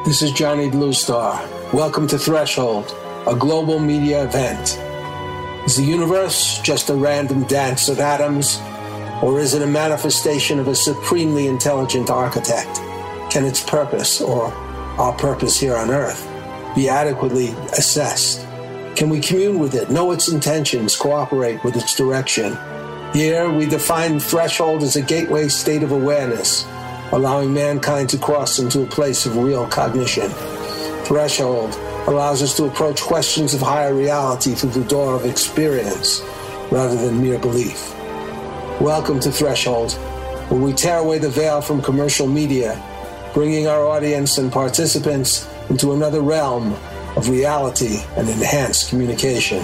This is Johnny Bluestar. Welcome to Threshold, a global media event. Is the universe just a random dance of atoms, or is it a manifestation of a supremely intelligent architect? Can its purpose, or our purpose here on Earth, be adequately assessed? Can we commune with it, know its intentions, cooperate with its direction? Here, we define Threshold as a gateway state of awareness, allowing mankind to cross into a place of real cognition. Threshold allows us to approach questions of higher reality through the door of experience rather than mere belief. Welcome to Threshold, where we tear away the veil from commercial media, bringing our audience and participants into another realm of reality and enhanced communication.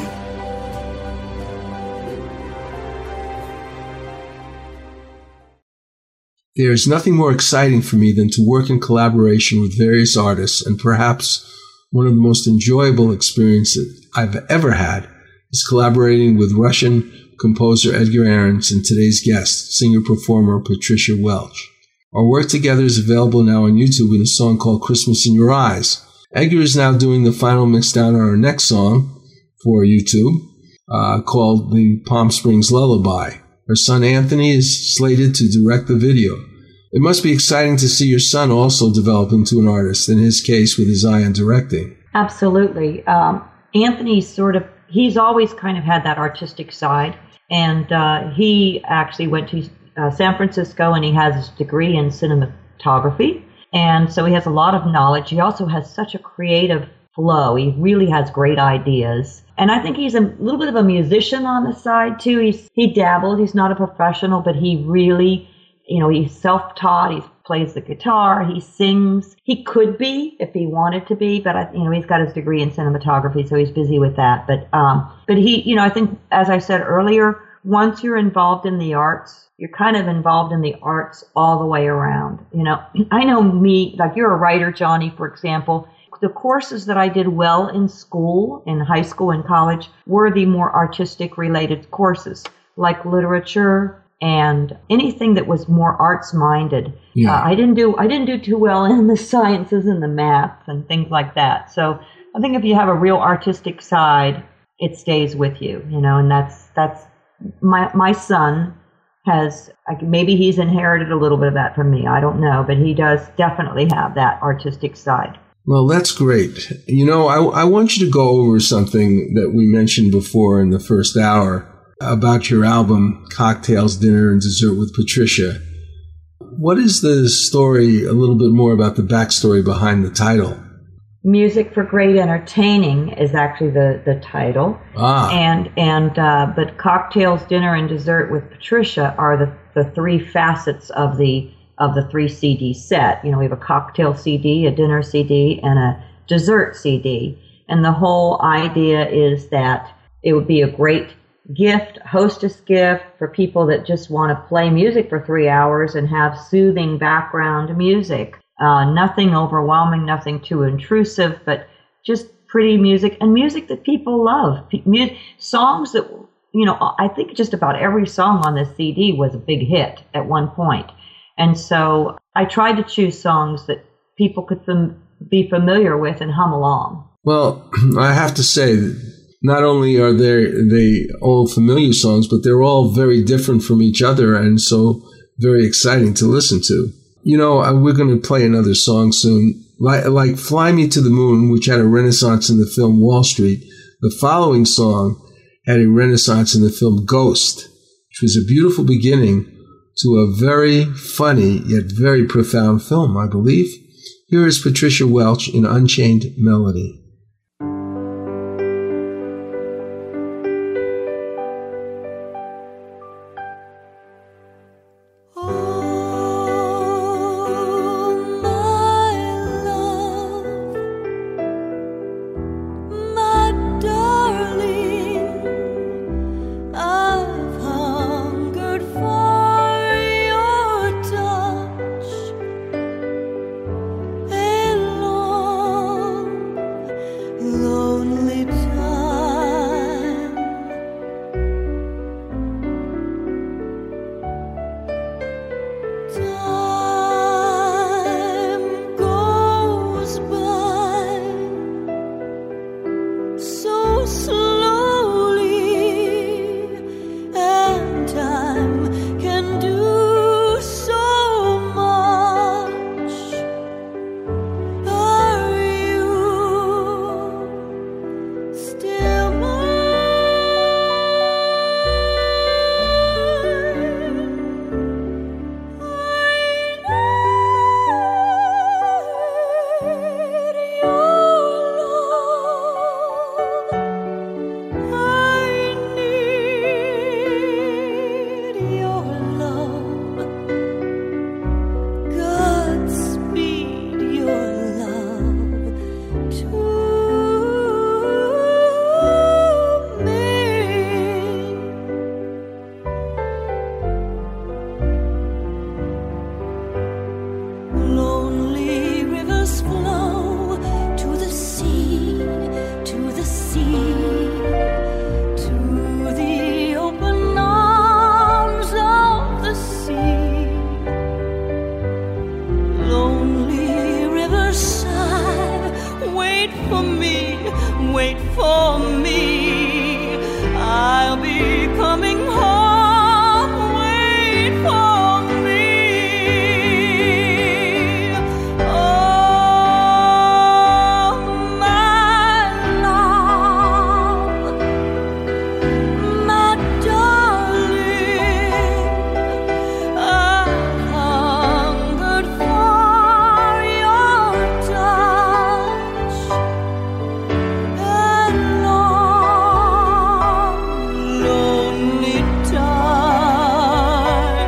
There is nothing more exciting for me than to work in collaboration with various artists, and perhaps one of the most enjoyable experiences I've ever had is collaborating with Russian composer Edgar Ahrens and today's guest, singer-performer Patricia Welch. Our work together is available now on YouTube in a song called Christmas in Your Eyes. Edgar is now doing the final mixdown on our next song for YouTube, called The Palm Springs Lullaby. Her son Anthony is slated to direct the video. It must be exciting to see your son also develop into an artist, in his case with his eye on directing. Absolutely. He's always kind of had that artistic side. And he actually went to San Francisco, and he has his degree in cinematography. And so he has a lot of knowledge. He also has such a creative flow. He really has great ideas. And I think he's a little bit of a musician on the side, too. He dabbles. He's not a professional, but he really, he's self-taught. He plays the guitar. He sings. He could be if he wanted to be, but, he's got his degree in cinematography, so he's busy with that. But he, I think, as I said earlier, once you're involved in the arts, you're kind of involved in the arts all the way around. I know me, like you're a writer, Johnny, for example. The courses that I did well in school, in high school and college, were the more artistic related courses, like literature and anything that was more arts minded. Yeah. I didn't do too well in the sciences and the math and things like that. So I think if you have a real artistic side, it stays with you, and that's my son has, maybe he's inherited a little bit of that from me. I don't know, but he does definitely have that artistic side. Well, that's great. I want you to go over something that we mentioned before in the first hour about your album, Cocktails, Dinner, and Dessert with Patricia. What is the story, a little bit more about the backstory behind the title? Music for Great Entertaining is actually the title. But Cocktails, Dinner, and Dessert with Patricia are the three facets of the 3 CD set. We have a cocktail CD, a dinner CD, and a dessert CD. And the whole idea is that it would be a great gift, hostess gift for people that just want to play music for 3 hours and have soothing background music. Nothing overwhelming, nothing too intrusive, but just pretty music and music that people love. Songs that, I think just about every song on this CD was a big hit at one point. And so I tried to choose songs that people could be familiar with and hum along. Well, I have to say, not only are they all familiar songs, but they're all very different from each other and so very exciting to listen to. We're going to play another song soon, like Fly Me to the Moon, which had a renaissance in the film Wall Street. The following song had a renaissance in the film Ghost, which was a beautiful beginning to a very funny yet very profound film, I believe. Here is Patricia Welch in Unchained Melody. wait for me. I'll be coming home, wait for me. Oh, my love, my darling, I've hungered for your touch and long, lonely time.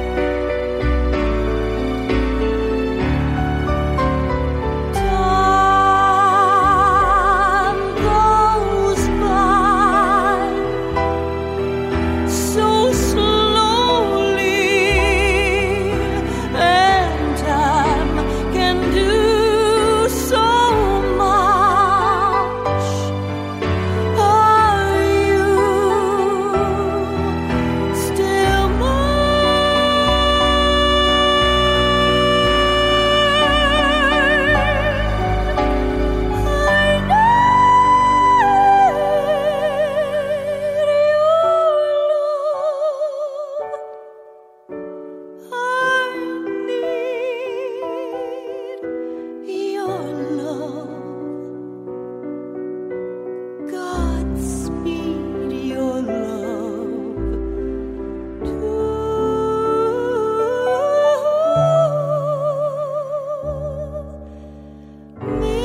Time goes by so slowly, and time can do so much. Are you still your love? Godspeed your love to me.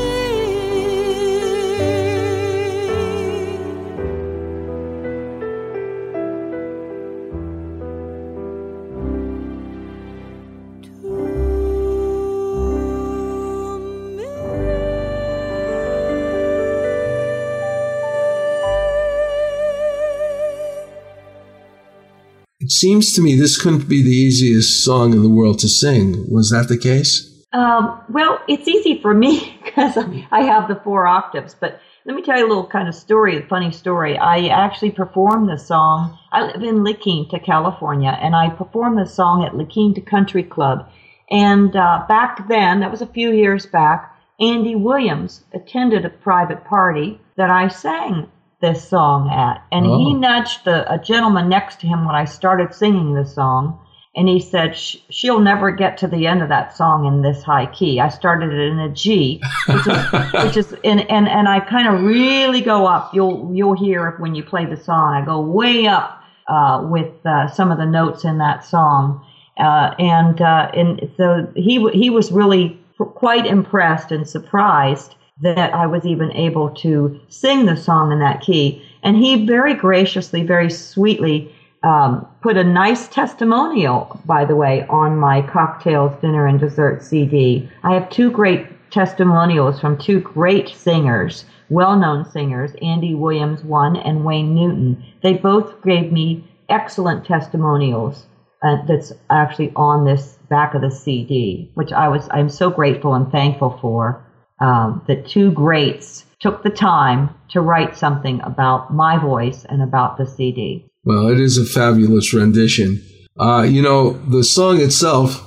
It seems to me this couldn't be the easiest song in the world to sing. Was that the case? Well, it's easy for me because I have the 4 octaves. But let me tell you a little kind of story, a funny story. I actually performed this song. I live in La Quinta, California, and I performed this song at La Quinta Country Club. And back then, that was a few years back, Andy Williams attended a private party that I sang this song at. And he nudged a gentleman next to him when I started singing this song. And he said, she'll never get to the end of that song in this high key. I started it in a G, which is and I kind of really go up. You'll hear it when you play the song. I go way up with some of the notes in that song. And so he was really quite impressed and surprised that I was even able to sing the song in that key. And he very graciously, very sweetly put a nice testimonial, by the way, on my Cocktails, Dinner, and Dessert CD. I have 2 great testimonials from 2 great singers, well-known singers, Andy Williams, one, and Wayne Newton. They both gave me excellent testimonials that's actually on this back of the CD, which I'm so grateful and thankful for. The 2 greats took the time to write something about my voice and about the CD. Well, it is a fabulous rendition. The song itself,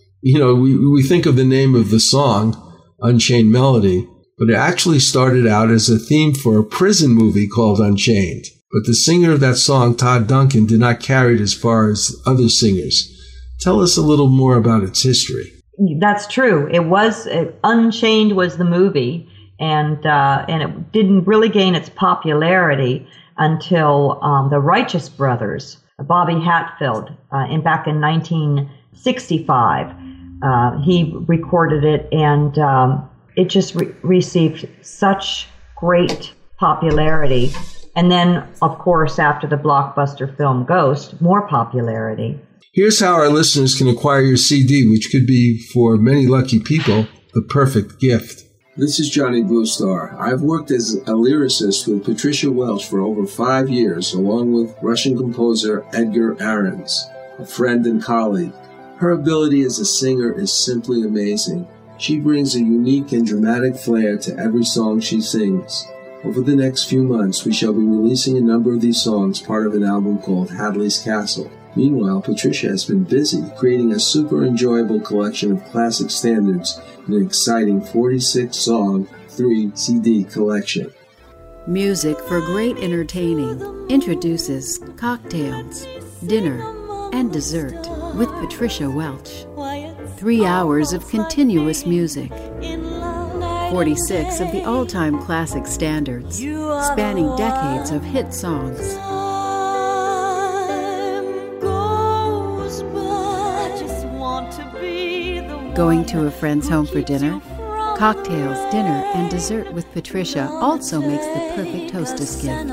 we think of the name of the song, Unchained Melody, but it actually started out as a theme for a prison movie called Unchained. But the singer of that song, Todd Duncan, did not carry it as far as other singers. Tell us a little more about its history. That's true. Unchained was the movie, and it didn't really gain its popularity until the Righteous Brothers, Bobby Hatfield, back in 1965. He recorded it, and it just received such great popularity. And then, of course, after the blockbuster film Ghost, more popularity. Here's how our listeners can acquire your CD, which could be, for many lucky people, the perfect gift. This is Johnny Bluestar. I've worked as a lyricist with Patricia Welch for over 5 years, along with Russian composer Edgar Ahrens, a friend and colleague. Her ability as a singer is simply amazing. She brings a unique and dramatic flair to every song she sings. Over the next few months, we shall be releasing a number of these songs, part of an album called Hadley's Castle. Meanwhile, Patricia has been busy creating a super enjoyable collection of classic standards in an exciting 46-song 3 CD collection. Music for great entertaining introduces Cocktails, Dinner, and Dessert with Patricia Welch. 3 hours of continuous music. 46 of the all-time classic standards, spanning decades of hit songs. Going to a friend's home for dinner? Cocktails, Dinner, and Dessert with Patricia also makes the perfect hostess gift.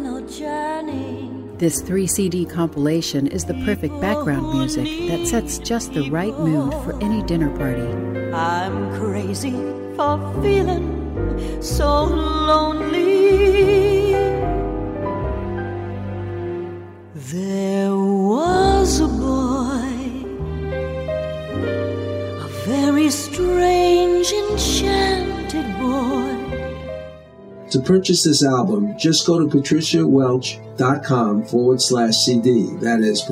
This 3-CD compilation is the perfect background music that sets just the right mood for any dinner party. I'm crazy for feeling so lonely. There was a boy, a very strange, enchanted boy. To purchase this album, just go to patriciawelch.com/CD. That is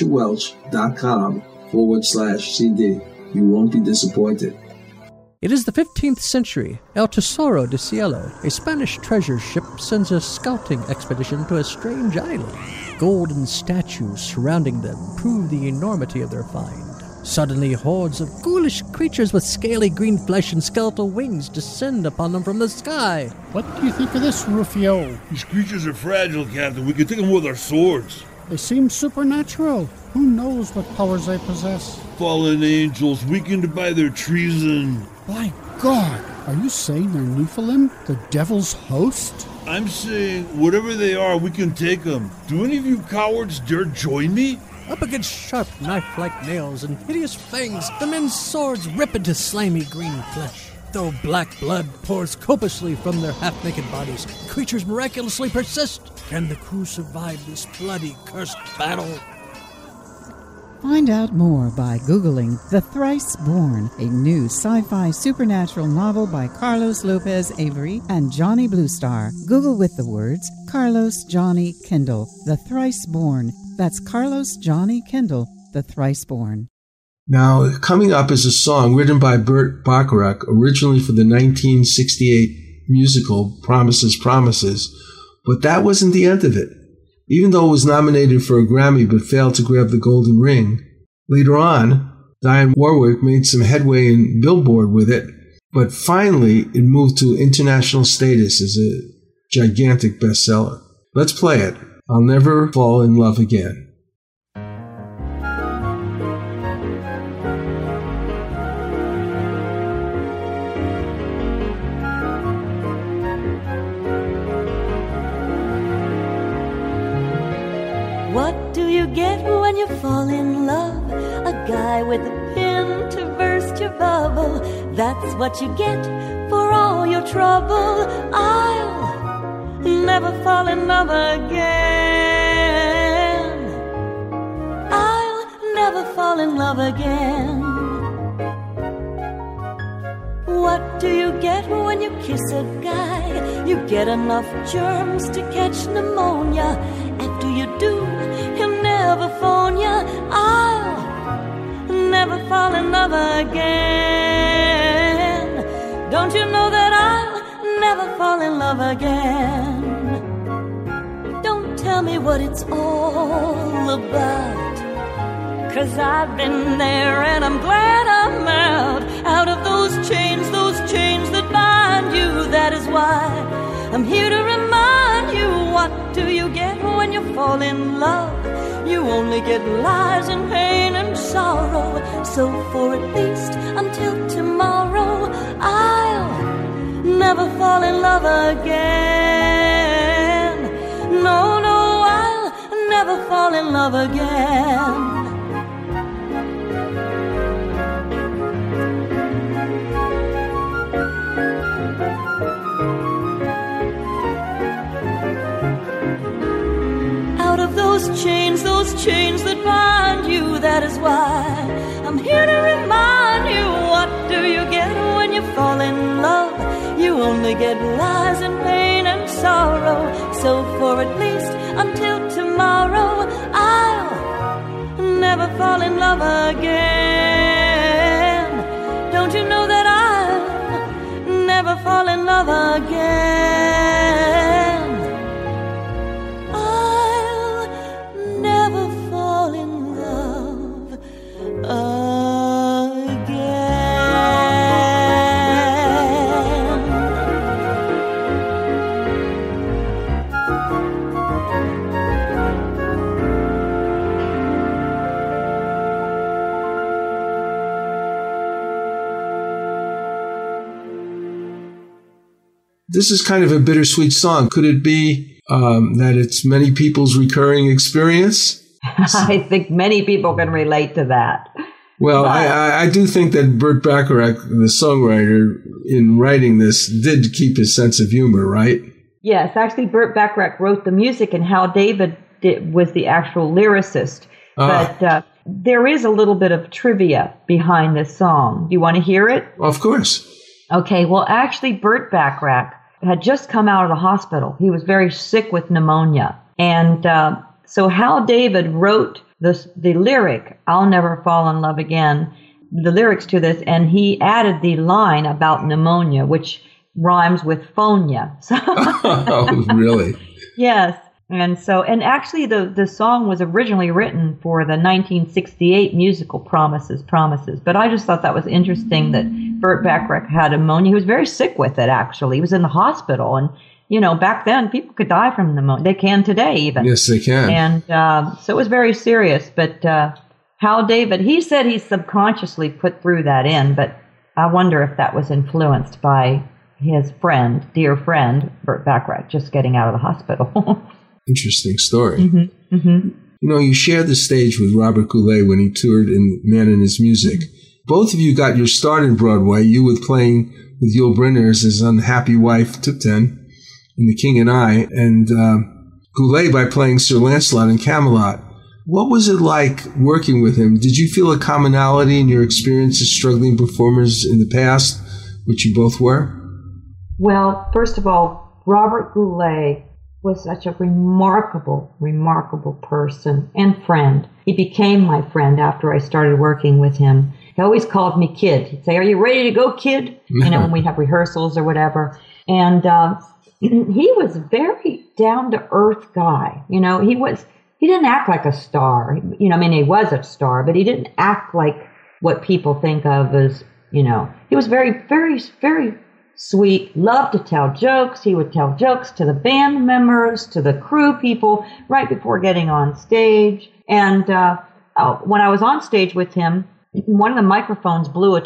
patriciawelch.com/CD. You won't be disappointed. It is the 15th century. El Tesoro de Cielo, a Spanish treasure ship, sends a scouting expedition to a strange island. Golden statues surrounding them prove the enormity of their find. Suddenly, hordes of ghoulish creatures with scaly green flesh and skeletal wings descend upon them from the sky. What do you think of this, Rufio? These creatures are fragile, Captain. We can take them with our swords. They seem supernatural. Who knows what powers they possess? Fallen angels, weakened by their treason. My God! Are you saying they're Nephilim, the devil's host? I'm saying, whatever they are, we can take them. Do any of you cowards dare join me? Up against sharp knife-like nails and hideous fangs, the men's swords rip into slimy green flesh. Though black blood pours copiously from their half-naked bodies, creatures miraculously persist. Can the crew survive this bloody, cursed battle? Find out more by Googling The Thrice Born, a new sci-fi supernatural novel by Carlos Lopez Avery and Johnny Bluestar. Google with the words Carlos Johnny Kendall, The Thrice Born. That's Carlos Johnny Kendall, The Thrice Born. Now, coming up is a song written by Burt Bacharach, originally for the 1968 musical Promises, Promises, but that wasn't the end of it. Even though it was nominated for a Grammy but failed to grab the Golden Ring, later on, Dionne Warwick made some headway in Billboard with it, but finally it moved to international status as a gigantic bestseller. Let's play it. I'll Never Fall in Love Again. What do you get when you fall in love? A guy with a pin to burst your bubble. That's what you get for all your trouble. I'll never fall in love again. I'll never fall in love again. What do you get when you kiss a guy? You get enough germs to catch pneumonia. After you do, he'll never phone ya. I'll never fall in love again. Don't you know that I'll never fall in love again? Don't tell me what it's all about, 'cause I've been there and I'm glad I'm out of those chains that bind you. That is why I'm here to remind you. What do you get when you fall in love? You only get lies and pain and sorrow. So for at least until tomorrow, I'll never fall in love again. No, I'll never fall in love again. Those chains that bind you. That is why I'm here to remind you. What do you get when you fall in love? You only get lies and pain and sorrow. So for at least until tomorrow, I'll never fall in love again. Don't you know that I'll never fall in love again? This is kind of a bittersweet song. Could it be that it's many people's recurring experience? I think many people can relate to that. Well, I do think that Burt Bacharach, the songwriter, in writing this, did keep his sense of humor, right? Yes, actually, Burt Bacharach wrote the music, and Hal David was the actual lyricist. But there is a little bit of trivia behind this song. Do you want to hear it? Of course. Okay, well, actually, Burt Bacharach had just come out of the hospital. He was very sick with pneumonia. And so Hal David wrote the lyric, "I'll Never Fall in Love Again," the lyrics to this, and he added the line about pneumonia, which rhymes with phonia. Oh, really? Yes. And actually the song was originally written for the 1968 musical Promises. But I just thought that was interesting that Burt Bacharach had pneumonia. He was very sick with it, actually. He was in the hospital. And, back then people could die from pneumonia. They can today even. Yes, they can. And so it was very serious. But Hal David, he said he subconsciously put through that in. But I wonder if that was influenced by his dear friend, Burt Bacharach, just getting out of the hospital. Interesting story. Mm-hmm. Mm-hmm. You shared the stage with Robert Goulet when he toured in Man and His Music. Both of you got your start in Broadway, you with playing with Yul Brynner as his unhappy wife, Tipton, in The King and I, and Goulet by playing Sir Lancelot in Camelot. What was it like working with him? Did you feel a commonality in your experience as struggling performers in the past, which you both were? Well, first of all, Robert Goulet was such a remarkable person and friend. He became my friend after I started working with him. He always called me kid. He'd say, "Are you ready to go, kid?" When we'd have rehearsals or whatever. And he was very down-to-earth guy. He didn't act like a star. He was a star, but he didn't act like what people think of as, he was very, very, very sweet, loved to tell jokes. He would tell jokes to the band members, to the crew people, right before getting on stage. And when I was on stage with him, one of the microphones blew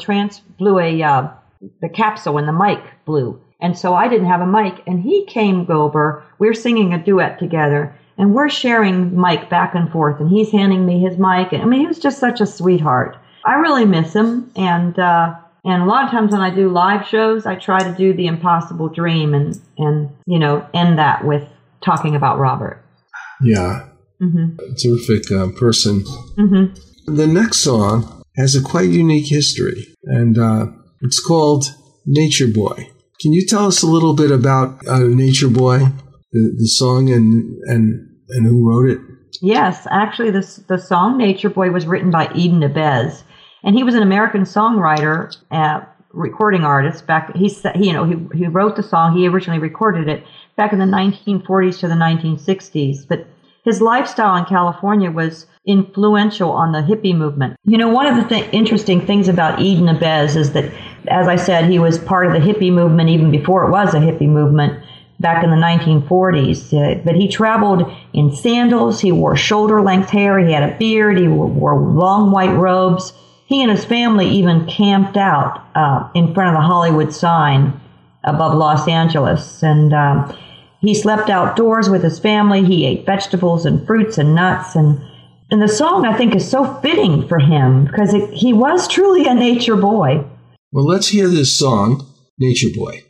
the capsule and the mic blew. And so I didn't have a mic. And he came over. We're singing a duet together, and we're sharing mic back and forth. And he's handing me his mic. And he was just such a sweetheart. I really miss him. And a lot of times when I do live shows, I try to do the impossible dream and end that with talking about Robert. Yeah. Mm-hmm. Terrific person. Mm-hmm. The next song has a quite unique history, and it's called Nature Boy. Can you tell us a little bit about Nature Boy, the song, and who wrote it? Yes, actually, the song Nature Boy was written by Eden Abez. And he was an American songwriter, recording artist. He wrote the song. He originally recorded it back in the 1940s to the 1960s. But his lifestyle in California was influential on the hippie movement. One of the interesting things about Eden Abez is that, as I said, he was part of the hippie movement even before it was a hippie movement back in the 1940s. But he traveled in sandals. He wore shoulder-length hair. He had a beard. He wore long white robes. He and his family even camped out in front of the Hollywood sign above Los Angeles. And he slept outdoors with his family. He ate vegetables and fruits and nuts. And the song, I think, is so fitting for him because he was truly a nature boy. Well, let's hear this song, Nature Boy.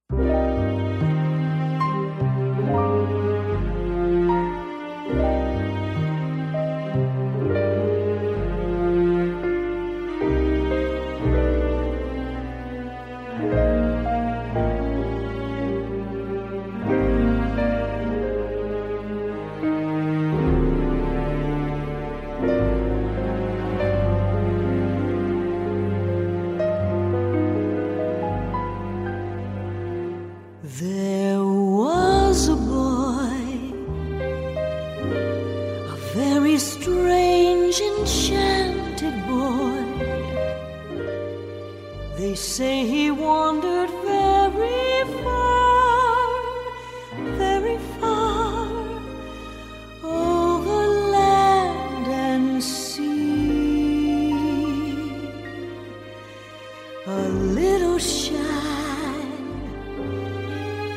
There was a boy, a very strange, enchanted boy. They say he wandered very far, over land and sea. A little shy,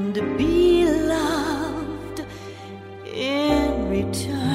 and be loved in return.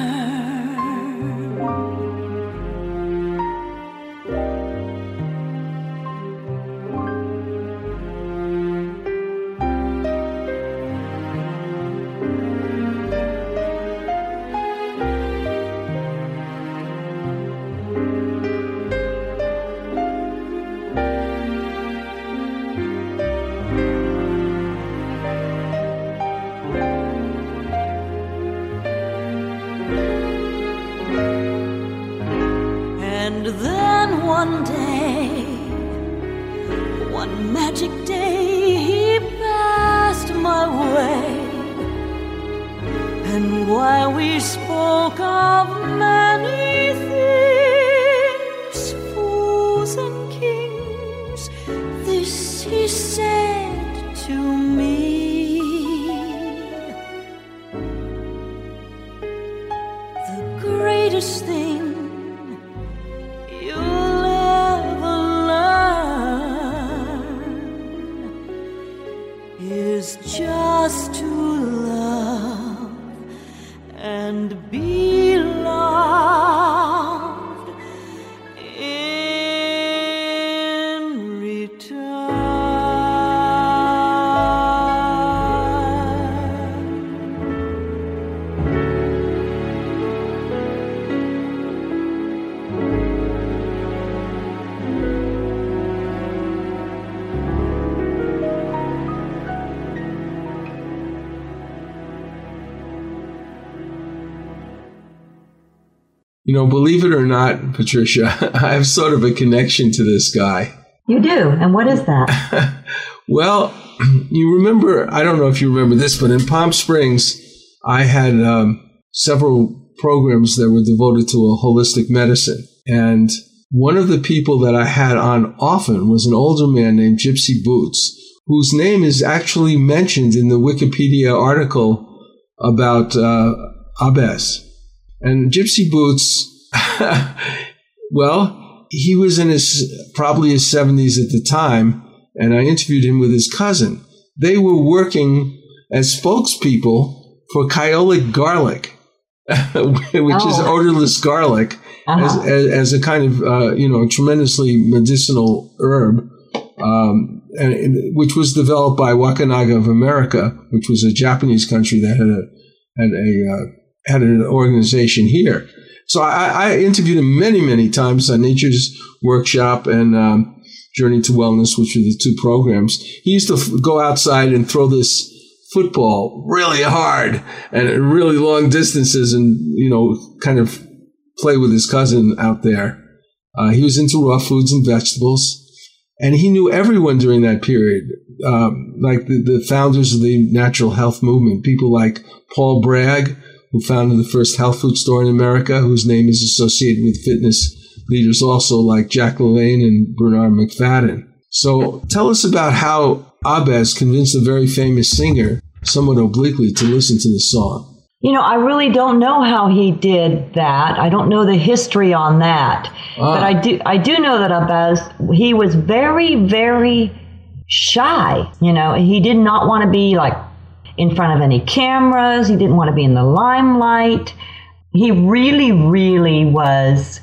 And then one day, one magic day, he passed my way. And while we spoke of many things, fools and kings, this he said to me: the greatest thing you'll ever learn is just to love and be loved in return. You know, believe it or not, Patricia, I have sort of a connection to this guy. You do? And what is that? Well, you remember, I don't know if you remember this, but in Palm Springs, I had several programs that were devoted to a holistic medicine. And one of the people that I had on often was an older man named Gypsy Boots, whose name is actually mentioned in the Wikipedia article about Abes. And Gypsy Boots, well, he was in probably his 70s at the time, and I interviewed him with his cousin. They were working as spokespeople for Kyolic garlic, which is odorless garlic, as a kind of, tremendously medicinal herb, which was developed by Wakanaga of America, which was a Japanese country that had an organization here. So I interviewed him many, many times on Nature's Workshop and Journey to Wellness, which were the two programs. He used to go outside and throw this football really hard and at really long distances and, kind of play with his cousin out there. He was into raw foods and vegetables. And he knew everyone during that period, like the founders of the natural health movement, people like Paul Bragg, who founded the first health food store in America, whose name is associated with fitness leaders also like Jack LaLanne and Bernard McFadden. So tell us about how Abes convinced a very famous singer, somewhat obliquely, to listen to this song. I really don't know how he did that. I don't know the history on that. But I do know that Abes, he was very, very shy. He did not want to be like in front of any cameras. He didn't want to be in the limelight. He really, really was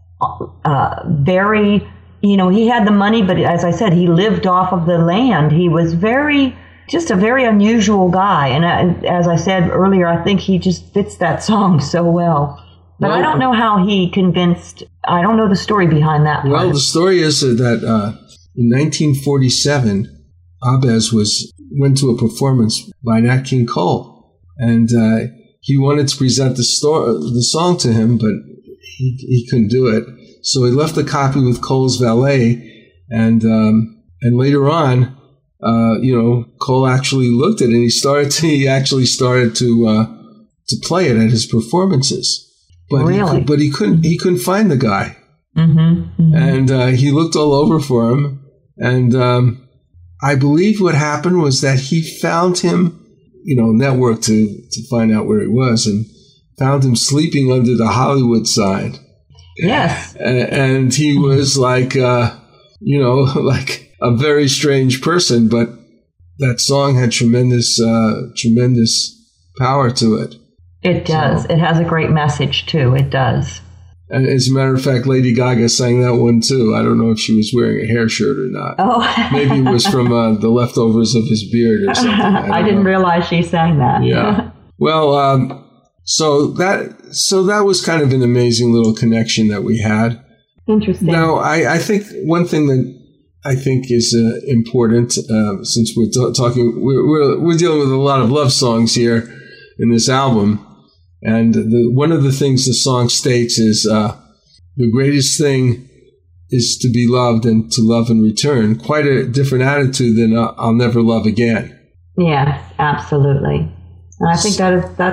very, he had the money, but as I said, he lived off of the land. He was just a very unusual guy. And as I said earlier, I think he just fits that song so well. But I don't know how he convinced, I don't know the story behind that part. Well, the story is that in 1947, Abes went to a performance by Nat King Cole, and he wanted to present the song to him, but he couldn't do it. So he left a copy with Cole's valet, and later on, Cole actually looked at it, and he actually started to play it at his performances. But really? He couldn't find the guy, and he looked all over for him, and I believe what happened was that he found him, networked to find out where he was, and found him sleeping under the Hollywood sign. Yes. And he was like, like a very strange person, but that song had tremendous power to it. It does. It has a great message, too. It does. And as a matter of fact, Lady Gaga sang that one, too. I don't know if she was wearing a hair shirt or not. Oh. Maybe it was from the leftovers of his beard or something. I didn't realize she sang that. Yeah. Well, so that was kind of an amazing little connection that we had. Interesting. Now, I think one thing that I think is important, since we're talking, we're dealing with a lot of love songs here in this album, and one of the things the song states is the greatest thing is to be loved and to love in return. Quite a different attitude than I'll never love again. Yes, absolutely. And I think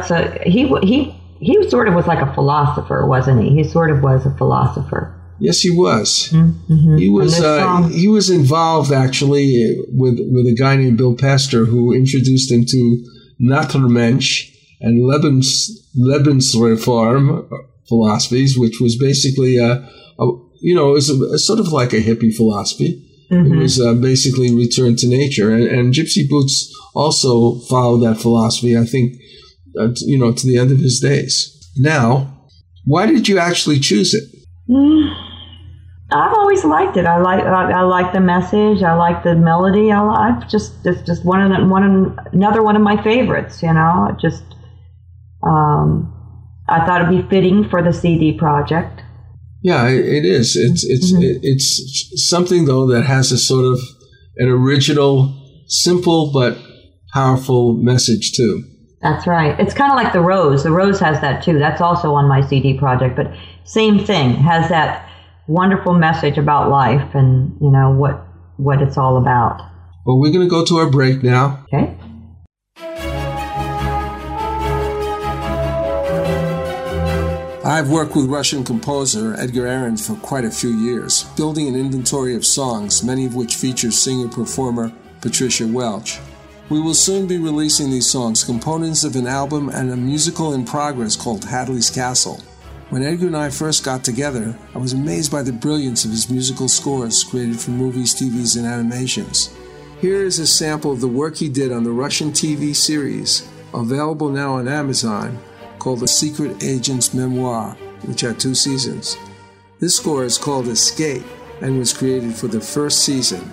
he sort of was like a philosopher, wasn't he? He sort of was a philosopher. Yes, he was. Mm-hmm. He was involved actually with a guy named Bill Pastor, who introduced him to Naturmensch and Lebensreform philosophies, which was basically it was a sort of like a hippie philosophy. Mm-hmm. It was basically return to nature, and Gypsy Boots also followed that philosophy. I think to the end of his days. Now, why did you actually choose it? I've always liked it. I like the message. I like the melody. It's just another one of my favorites. I thought it'd be fitting for the CD project. Yeah, it is. It's something though that has a sort of an original, simple but powerful message too. That's right. It's kind of like The Rose. The Rose has that too. That's also on my CD project, but same thing. Has that wonderful message about life and what it's all about. Well, we're going to go to our break now. Okay. I've worked with Russian composer Edgar Ahrens for quite a few years, building an inventory of songs, many of which feature singer-performer Patricia Welch. We will soon be releasing these songs, components of an album and a musical in progress called Hadley's Castle. When Edgar and I first got together, I was amazed by the brilliance of his musical scores created for movies, TVs, and animations. Here is a sample of the work he did on the Russian TV series, available now on Amazon, called The Secret Agent's Memoir, which had 2 seasons. This score is called Escape and was created for the first season.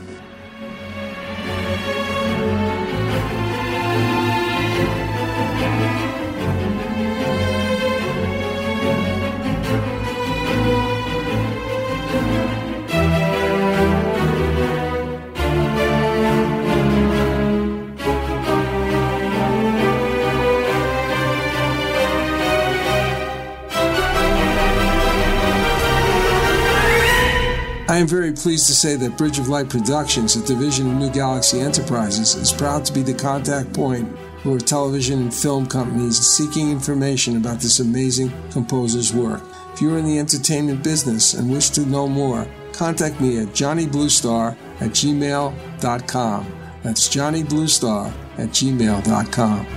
I am very pleased to say that Bridge of Light Productions, a division of New Galaxy Enterprises, is proud to be the contact point for television and film companies seeking information about this amazing composer's work. If you are in the entertainment business and wish to know more, contact me at johnnybluestar@gmail.com. That's johnnybluestar@gmail.com.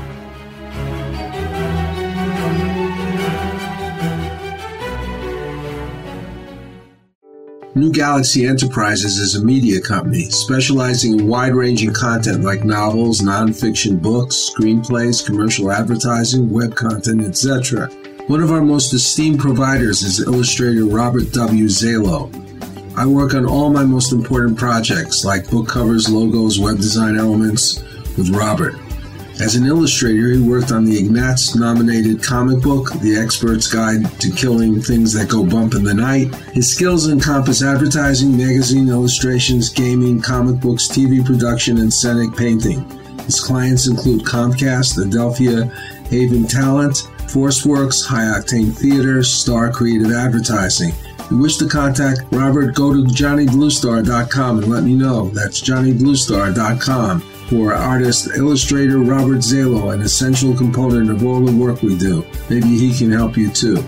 New Galaxy Enterprises is a media company specializing in wide-ranging content like novels, nonfiction books, screenplays, commercial advertising, web content, etc. One of our most esteemed providers is illustrator Robert W. Zalo. I work on all my most important projects like book covers, logos, web design elements with Robert. As an illustrator, he worked on the Ignatz-nominated comic book, The Expert's Guide to Killing Things That Go Bump in the Night. His skills encompass advertising, magazine illustrations, gaming, comic books, TV production, and scenic painting. His clients include Comcast, Adelphia, Haven Talent, ForceWorks, High Octane Theater, Star Creative Advertising. If you wish to contact Robert, go to johnnybluestar.com and let me know. That's johnnybluestar.com. For artist, illustrator Robert Zalo, an essential component of all the work we do. Maybe he can help you too.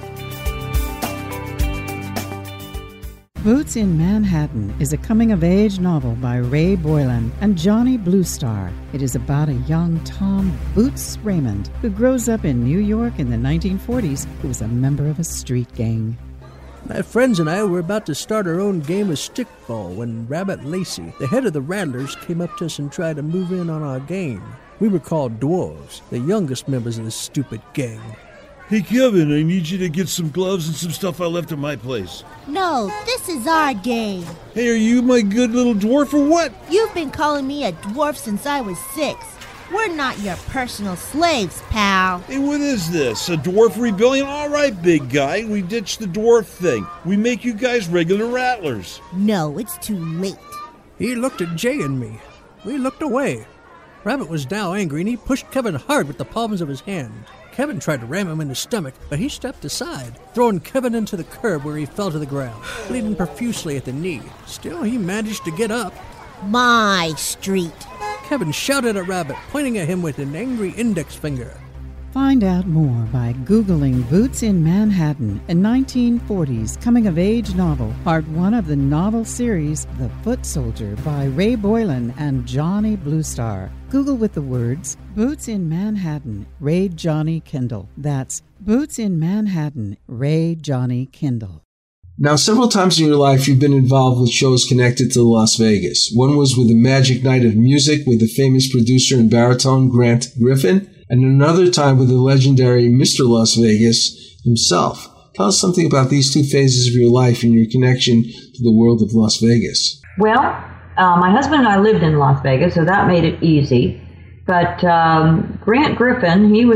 Boots in Manhattan is a coming-of-age novel by Ray Boylan and Johnny Bluestar. It is about a young Tom Boots Raymond who grows up in New York in the 1940s, who was a member of a street gang. My friends and I were about to start our own game of stickball when Rabbit Lacey, the head of the Rattlers, came up to us and tried to move in on our game. We were called dwarves, the youngest members of this stupid gang. Hey, Kevin, I need you to get some gloves and some stuff I left at my place. No, this is our game. Hey, are you my good little dwarf or what? You've been calling me a dwarf since I was 6. We're not your personal slaves, pal. Hey, what is this? A dwarf rebellion? All right, big guy. We ditched the dwarf thing. We make you guys regular rattlers. No, it's too late. He looked at Jay and me. We looked away. Rabbit was now angry, and he pushed Kevin hard with the palms of his hand. Kevin tried to ram him in the stomach, but he stepped aside, throwing Kevin into the curb where he fell to the ground, bleeding profusely at the knee. Still, he managed to get up. My street. Kevin shouted at Rabbit, pointing at him with an angry index finger. Find out more by Googling Boots in Manhattan, a 1940s coming-of-age novel, part 1 of the novel series The Foot Soldier by Ray Boylan and Johnny Bluestar. Google with the words Boots in Manhattan, Ray Johnny Kindle. That's Boots in Manhattan, Ray Johnny Kindle. Now, several times in your life, you've been involved with shows connected to Las Vegas. One was with the Magic Night of Music with the famous producer and baritone Grant Griffin, and another time with the legendary Mr. Las Vegas himself. Tell us something about these two phases of your life and your connection to the world of Las Vegas. Well, my husband and I lived in Las Vegas, so that made it easy. But Grant Griffin, he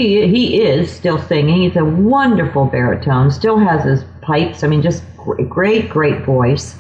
is still singing. He's a wonderful baritone, still has his pipes. I mean, just great voice.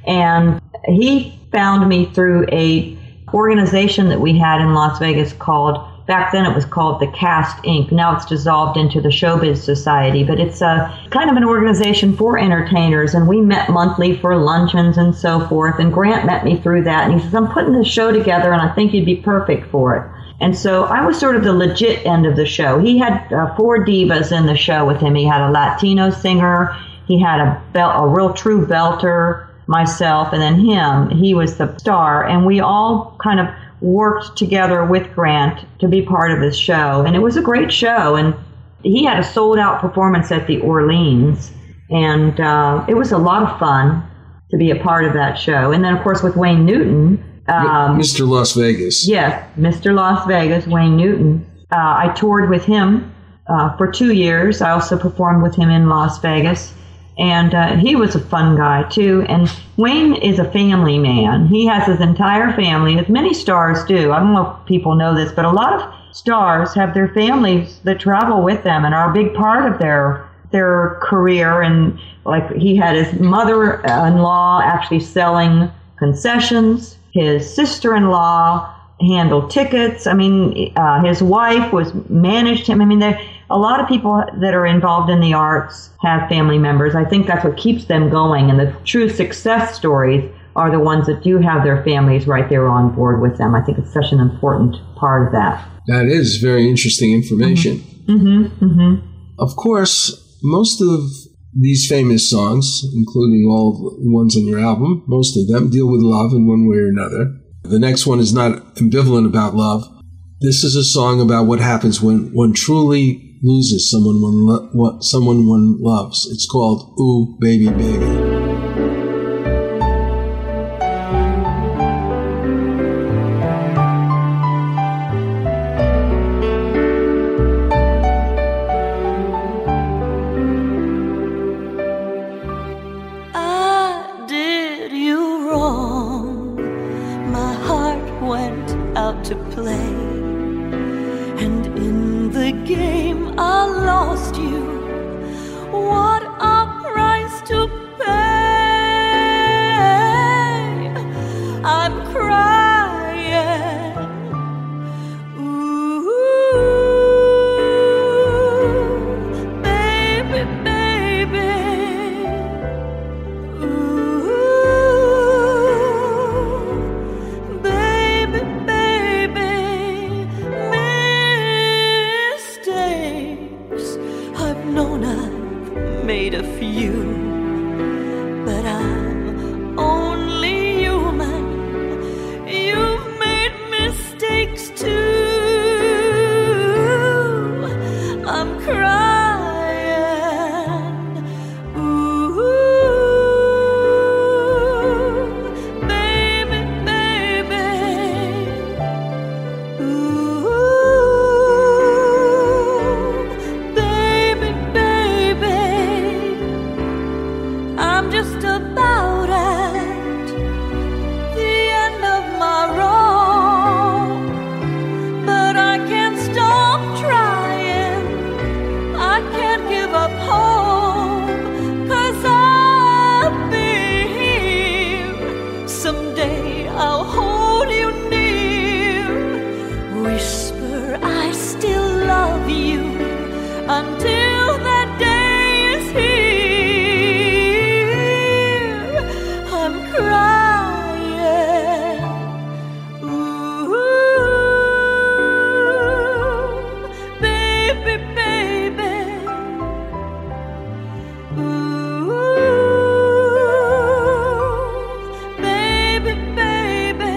And he found me through a organization that we had in Las Vegas called, back then it was called the Cast Inc. Now it's dissolved into the Showbiz Society, but it's a kind of an organization for entertainers, and we met monthly for luncheons and so forth. And Grant met me through that, and he says, I'm putting this show together, and I think you'd be perfect for it. And so I was sort of the legit end of the show. He had 4 divas in the show with him. He had a Latino singer, he had a real true belter, myself, and then him. He was the star, and we all kind of worked together with Grant to be part of his show. And it was a great show, and he had a sold-out performance at the Orleans, and it was a lot of fun to be a part of that show. And then, of course, with Wayne Newton, Mr. Las Vegas. Yes, Mr. Las Vegas, Wayne Newton. I toured with him for 2 years. I also performed with him in Las Vegas. And he was a fun guy, too. And Wayne is a family man. He has his entire family, as many stars do. I don't know if people know this, but a lot of stars have their families that travel with them and are a big part of their career. And like he had his mother-in-law actually selling concessions. His sister-in-law handled tickets. I mean, his wife managed him. I mean, a lot of people that are involved in the arts have family members. I think that's what keeps them going. And the true success stories are the ones that do have their families right there on board with them. I think it's such an important part of that. That is very interesting information. Mm-hmm. Mm-hmm. Of course, most of these famous songs, including all the ones on your album, most of them deal with love in one way or another. The next one is not ambivalent about love. This is a song about what happens when one truly loses someone one loves. It's called Ooh, Baby, Baby. To play, and in the game I lost you. What a price to pay! I'm crying. Ooh, baby, baby. Ooh, baby, baby. Mistakes I've known I've made a few, but I'm only human. You've made mistakes too. I'm crying. Ooh, until that day is here. I'm crying. Ooh, baby, baby. Ooh, baby, baby.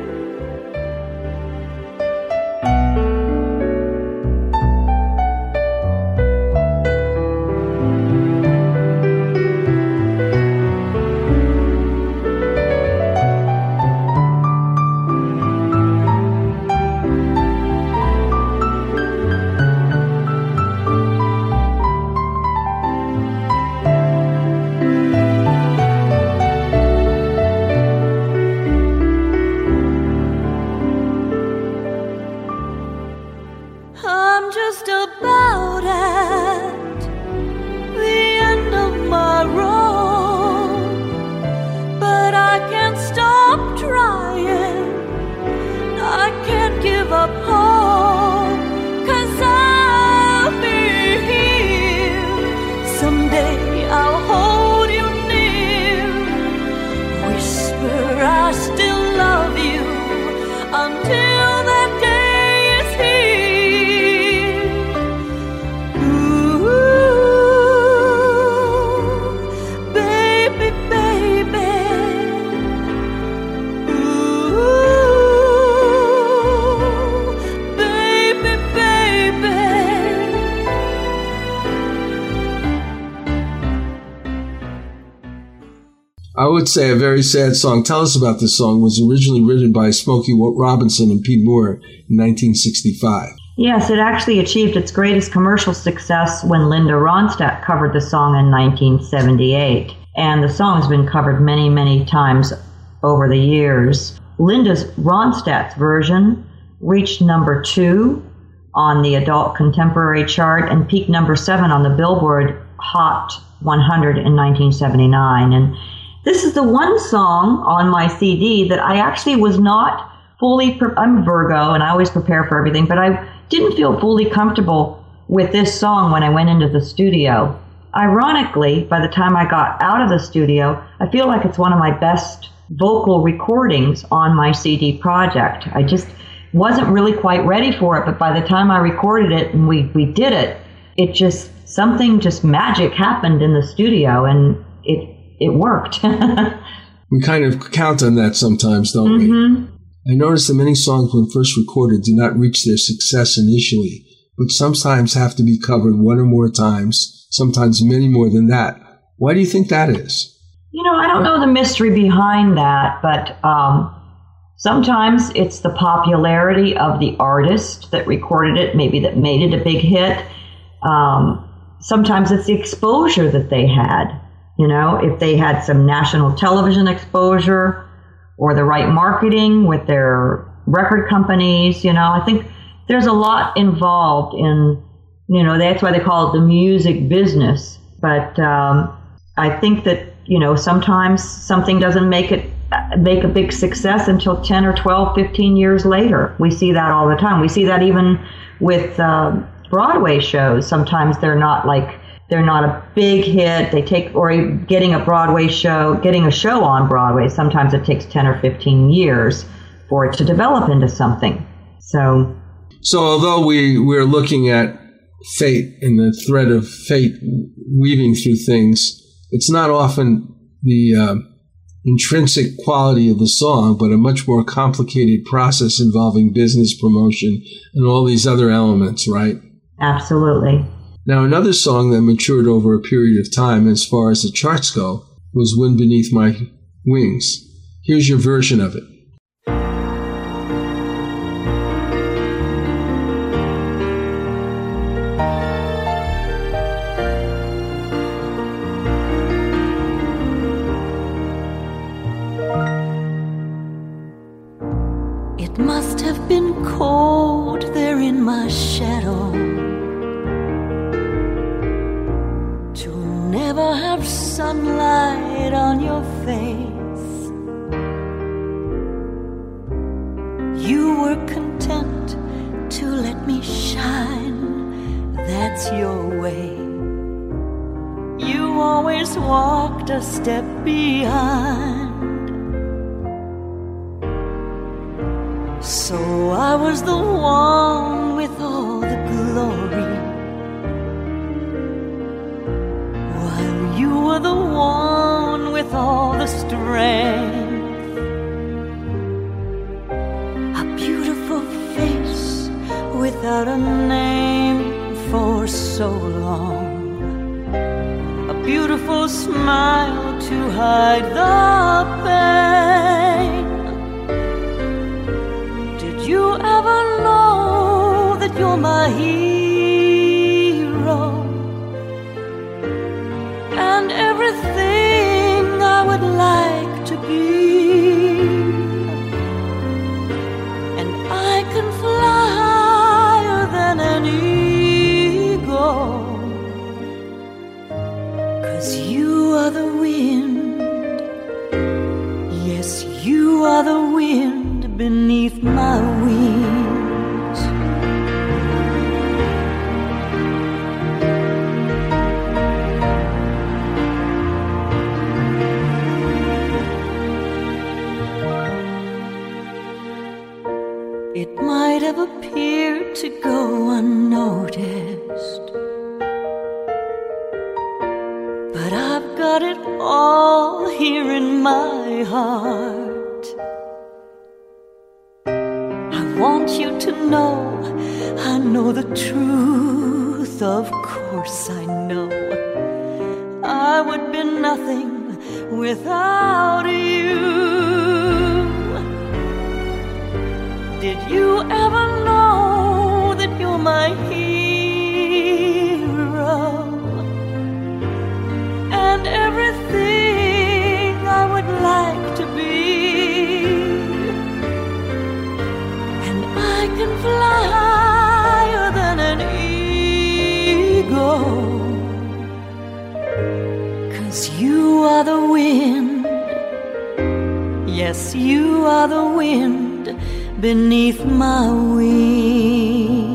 I'm just about at the end of my road, but I can't stop trying. I can't give up hope, 'cause I'll be here. Someday I'll hold you near, whisper I still love you, until that day is here. Ooh, baby, baby. Ooh, baby, baby. I would say a very sad song. Tell us about this song. It was originally written by Smokey Robinson and Pete Moore in 1965. Yes, it actually achieved its greatest commercial success when Linda Ronstadt covered the song in 1978. And the song has been covered many, many times over the years. Linda Ronstadt's version reached number 2 on the adult contemporary chart and peaked number 7 on the Billboard Hot 100 in 1979. And this is the one song on my CD that I actually was not fully, I'm Virgo and I always prepare for everything, but I didn't feel fully comfortable with this song when I went into the studio. Ironically, by the time I got out of the studio, I feel like it's one of my best vocal recordings on my CD project. I just wasn't really quite ready for it, but by the time I recorded it and we did it, it just, something just magic happened in the studio and it worked. We kind of count on that sometimes, don't we? I noticed that many songs when first recorded do not reach their success initially, but sometimes have to be covered one or more times, sometimes many more than that. Why do you think that is? You know, I don't know the mystery behind that, but sometimes it's the popularity of the artist that recorded it, maybe that made it a big hit. Sometimes it's the exposure that they had. You know, if they had some national television exposure or the right marketing with their record companies, you know, I think there's a lot involved in, you know, that's why they call it the music business. But I think that, you know, sometimes something doesn't make a big success until 10 or 12, 15 years later. We see that all the time. We see that even with Broadway shows. Sometimes they're not a big hit. They take, or getting a show on Broadway, sometimes it takes 10 or 15 years for it to develop into something. So although we're looking at fate and the thread of fate weaving through things, it's not often the intrinsic quality of the song, but a much more complicated process involving business promotion and all these other elements, right? Absolutely. Now, another song that matured over a period of time as far as the charts go was Wind Beneath My Wings. Here's your version of it. It must have been cold there in my shadow to never have sunlight on your face. You were content to let me shine that it's your way. You always walked a step behind. So I was the one with all the glory, while you were the one with all the strength. A beautiful face without a name for so long. A beautiful smile to hide the pain. Did you ever know that you're my hero? And everything I would like to be. And I can fly higher than an eagle, 'cause you are the wind. Yes, you are the wind beneath my wings. It might have appeared to go unnoticed, but I've got it all here in my heart. I want you to know, I know the truth, of course I know. I would be nothing without you. Did you ever know that you're my hero? And everything I would like to be. And I can fly higher than an eagle, 'cause you are the wind. Yes, you are the wind beneath my wings.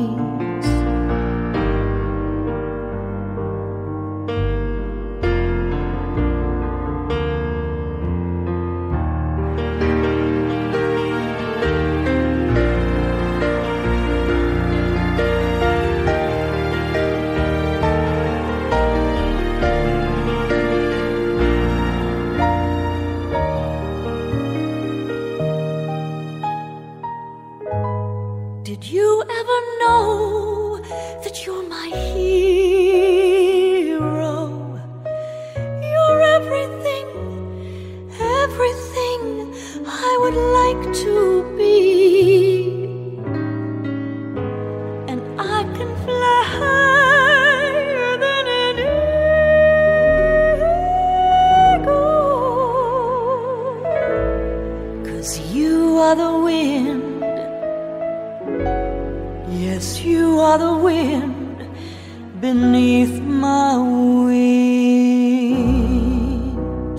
Did you ever know that you're my hero? You're everything, everything I would like to be. And I can fly higher than an eagle, 'cause you are the wind. Yes, you are the wind beneath my wings.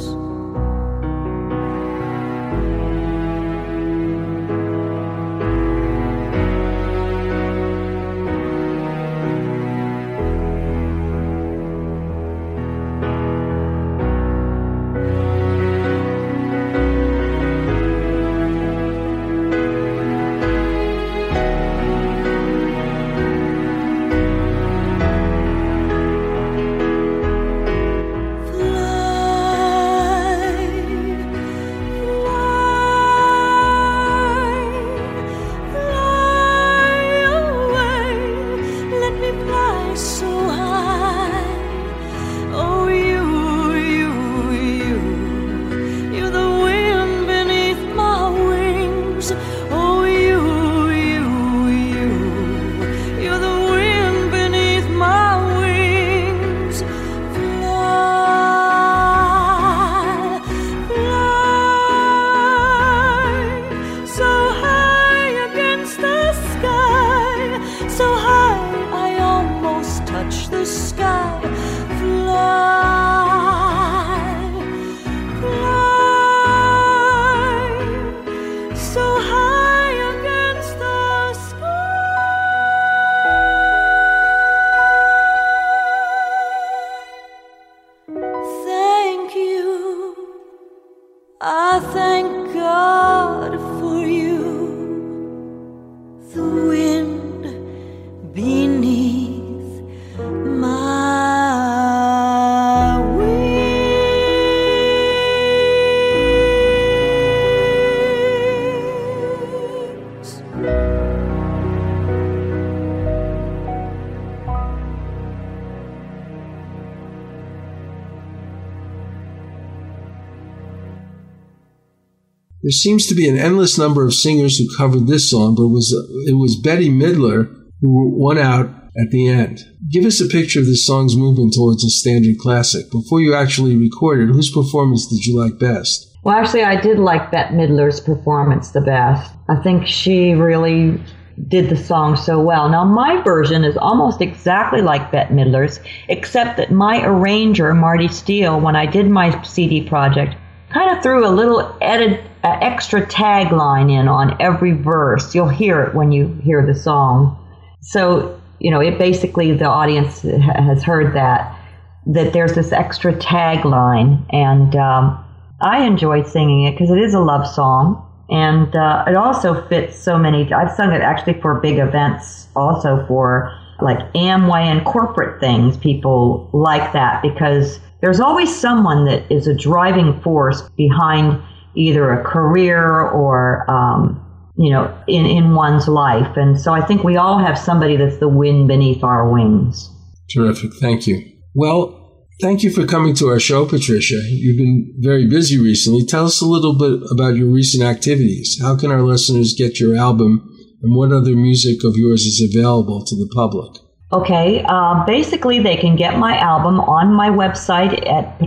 There seems to be an endless number of singers who covered this song, but it was Bette Midler who won out at the end. Give us a picture of this song's movement towards a standard classic. Before you actually recorded, whose performance did you like best? Well, actually, I did like Bette Midler's performance the best. I think she really did the song so well. Now, my version is almost exactly like Bette Midler's, except that my arranger, Marty Steele, when I did my CD project, kind of threw a little extra tagline in on every verse. You'll hear it when you hear the song. So, it basically, the audience has heard that there's this extra tagline, and I enjoyed singing it because it is a love song. And it also fits so many. I've sung it actually for big events, also for like Amway and corporate things. People like that because there's always someone that is a driving force behind either a career or, in one's life. And so I think we all have somebody that's the wind beneath our wings. Terrific. Thank you. Well, thank you for coming to our show, Patricia. You've been very busy recently. Tell us a little bit about your recent activities. How can our listeners get your album, and what other music of yours is available to the public? Okay. Basically, they can get my album on my website at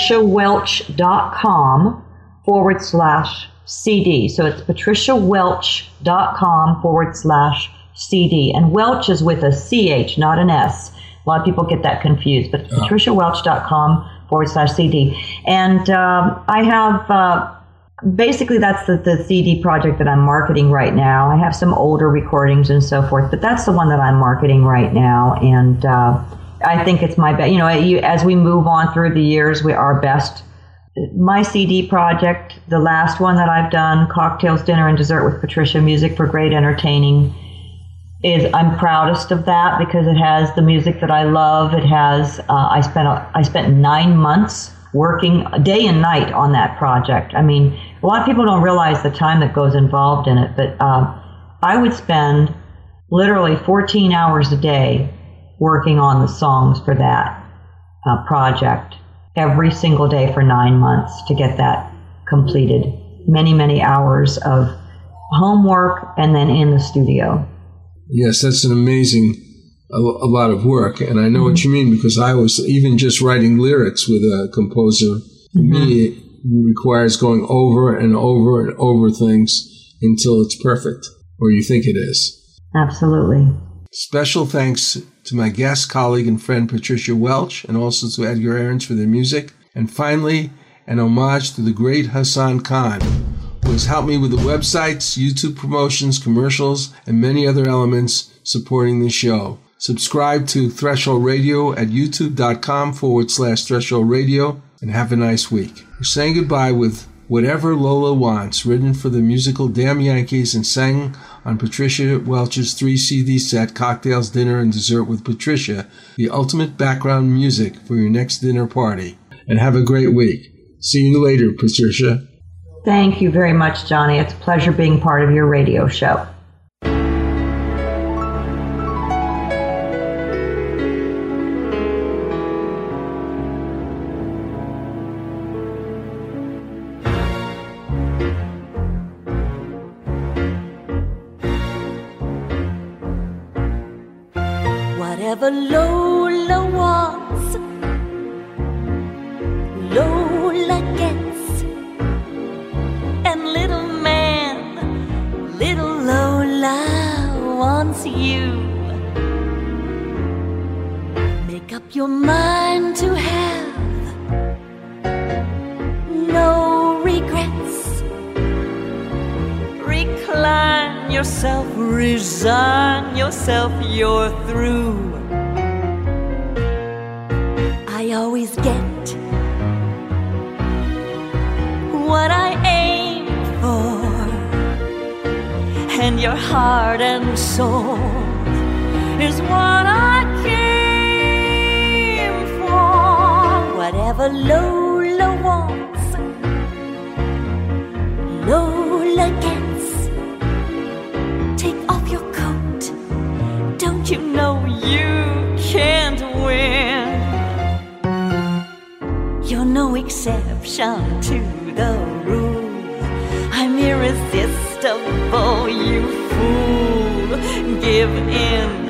patriciawelch.com/CD. So it's patriciawelch.com/CD. And Welch is with a CH, not an S. A lot of people get that confused, but patriciawelch.com/CD. And I have, basically that's the CD project that I'm marketing right now. I have some older recordings and so forth, but that's the one that I'm marketing right now. And I think it's my best. As we move on through the years, we are best. My CD project, the last one that I've done, Cocktails, Dinner, and Dessert with Patricia, Music for Great Entertaining, I'm proudest of that because it has the music that I love. It has, I spent 9 months working day and night on that project. I mean, a lot of people don't realize the time that goes involved in it, but I would spend literally 14 hours a day working on the songs for that project every single day for 9 months to get that completed. Many, many hours of homework and then in the studio. Yes, that's an amazing, a lot of work. And I know what you mean because I was even just writing lyrics with a composer. For me, it requires going over and over and over things until it's perfect, or you think it is. Absolutely. Special thanks to my guest, colleague, and friend Patricia Welch, and also to Edgar Ahrens for their music. And finally, an homage to the great Hassan Khan, who has helped me with the websites, YouTube promotions, commercials, and many other elements supporting the show. Subscribe to Threshold Radio at youtube.com/Threshold Radio, and have a nice week. We're saying goodbye with Whatever Lola Wants, written for the musical Damn Yankees and sang on Patricia Welch's 3-CD set, Cocktails, Dinner, and Dessert with Patricia, the ultimate background music for your next dinner party. And have a great week. See you later, Patricia. Thank you very much, Johnny. It's a pleasure being part of your radio show. Whatever Lola wants, Lola gets. And little man, little Lola wants you. Make up your mind to have no regrets. Recline yourself, resign yourself, you're through. I always get what I aim for, and your heart and soul is what I came for. Whatever Lola wants, Lola gets. Take off your coat, don't you know you can't win? You're no exception to the rule. I'm irresistible, you fool. Give in